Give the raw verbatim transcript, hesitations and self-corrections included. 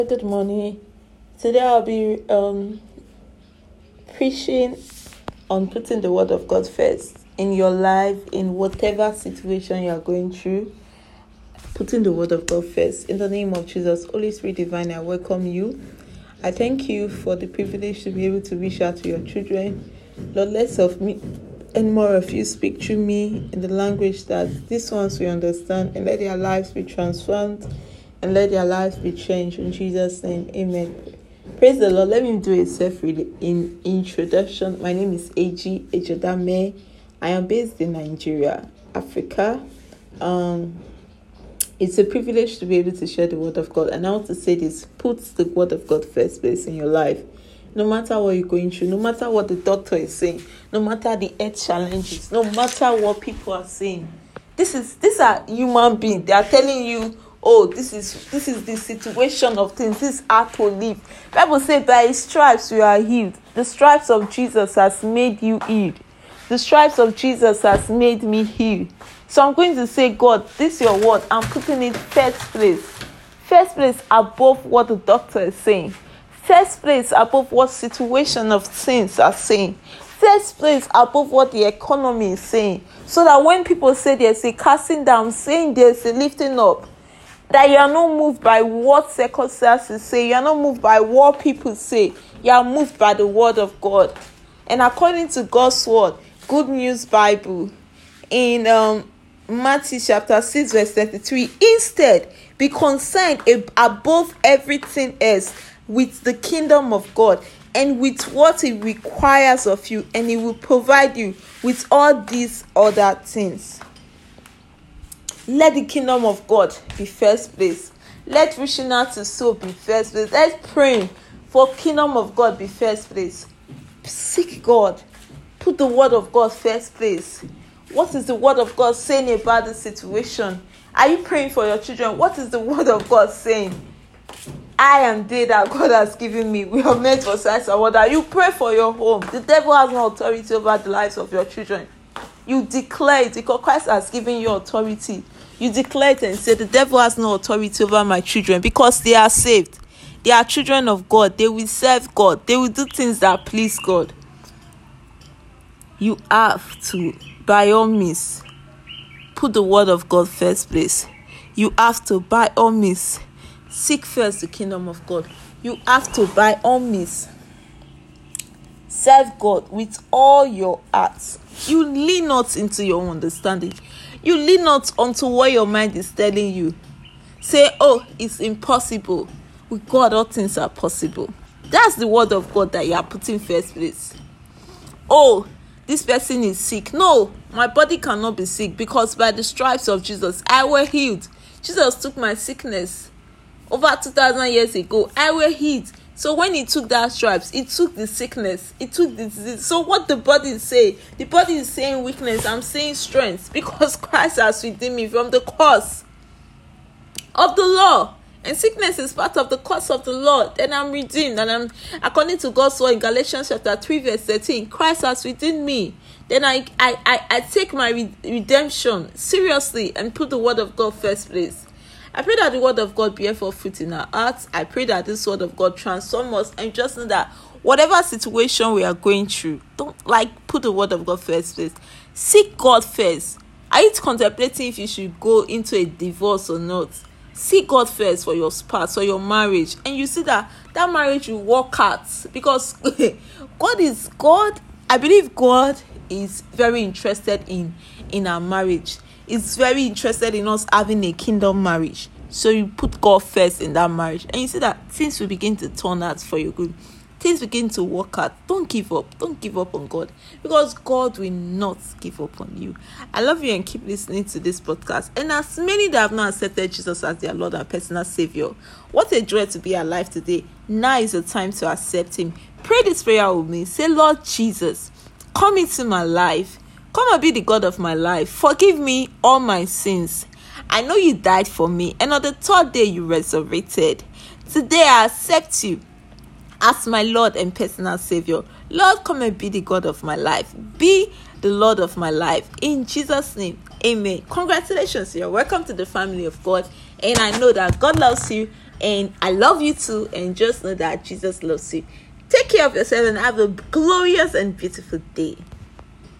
Good morning. Today I'll be um, preaching on putting the word of God first in your life, in whatever situation you are going through. Putting the word of God first. In the name of Jesus, Holy Spirit Divine, I welcome you. I thank you for the privilege to be able to reach out to your children. Lord, less of me and more of you speak through me in the language that these ones will understand, and let their lives be transformed and let their lives be changed. In Jesus' name, amen. Praise the Lord. Let me do a self-in introduction. My name is Eji Ejodame. I am based in Nigeria, Africa. Um, it's a privilege to be able to share the word of God. And I want to say this: put the word of God first place in your life. No matter what you're going through, no matter what the doctor is saying, no matter the health challenges, no matter what people are saying. This is these are human beings. They are telling you, oh, this is this is the situation of things. This is how to live. Bible says, by his stripes we are healed. The stripes of Jesus has made you healed. The stripes of Jesus has made me healed. So I'm going to say, God, this is your word. I'm putting it first place. First place above what the doctor is saying. First place above what situation of things are saying. First place above what the economy is saying. So that when people say there's a casting down, saying there's a lifting up, that you are not moved by what circumstances say. You are not moved by what people say. You are moved by the word of God. And according to God's word, Good News Bible, in um, Matthew chapter six verse thirty-three, instead be concerned above everything else with the kingdom of God and with what it requires of you, and it will provide you with all these other things. Let the kingdom of God be first place. Let reaching out to soul be first place. Let praying for kingdom of God be first place. Seek God. Put the word of God first place. What is the word of God saying about the situation? Are you praying for your children? What is the word of God saying? I am they that God has given me. We are made for signs and wonders. You pray for your home. The devil has no authority over the lives of your children. You declare it because Christ has given you authority. You declare it and say, the devil has no authority over my children because they are saved. They are children of God. They will serve God. They will do things that please God. You have to, by all means, put the word of God first place. You have to, by all means, seek first the kingdom of God. You have to, by all means, serve God with all your heart. You lean not into your understanding. You lean not onto what your mind is telling you. Say, oh, it's impossible. With God, all things are possible. That's the word of God that you are putting first place. Oh, this person is sick. No, my body cannot be sick because by the stripes of Jesus, I was healed. Jesus took my sickness over two thousand years ago. I was healed. So when he took that stripes, he took the sickness, he took the disease. So what the body is saying, the body is saying weakness, I'm saying strength, because Christ has redeemed me from the curse of the law. And sickness is part of the curse of the law. Then I'm redeemed, and I'm, according to God's word in Galatians chapter three verse thirteen, Christ has redeemed me. Then I I, I, I take my re- redemption seriously and put the word of God first place. I pray that the word of God bear for fruit in our hearts. I pray that this word of God transform us, and just know that whatever situation we are going through, don't like put the word of God first place. Seek God first. Are you contemplating if you should go into a divorce or not? Seek God first for your spouse, for your marriage, and you see that that marriage will work out, because God is God. I believe God is very interested in in our marriage. Is very interested in us having a kingdom marriage. So you put God first in that marriage, and you see that things will begin to turn out for your good. Things begin to work out. Don't give up. Don't give up on God, because God will not give up on you. I love you, and keep listening to this podcast. And as many that have not accepted Jesus as their Lord and personal Savior, what a joy to be alive today. Now is the time to accept Him. Pray this prayer with me. Say, Lord Jesus, come into my life. Come and be the God of my life. Forgive me all my sins. I know you died for me, and on the third day you resurrected. Today I accept you as my Lord and personal Savior. Lord, come and be the God of my life. Be the Lord of my life. In Jesus' name, amen. Congratulations, you're welcome to the family of God. And I know that God loves you And I love you too. And just know that Jesus loves you. Take care of yourself and have a glorious and beautiful day.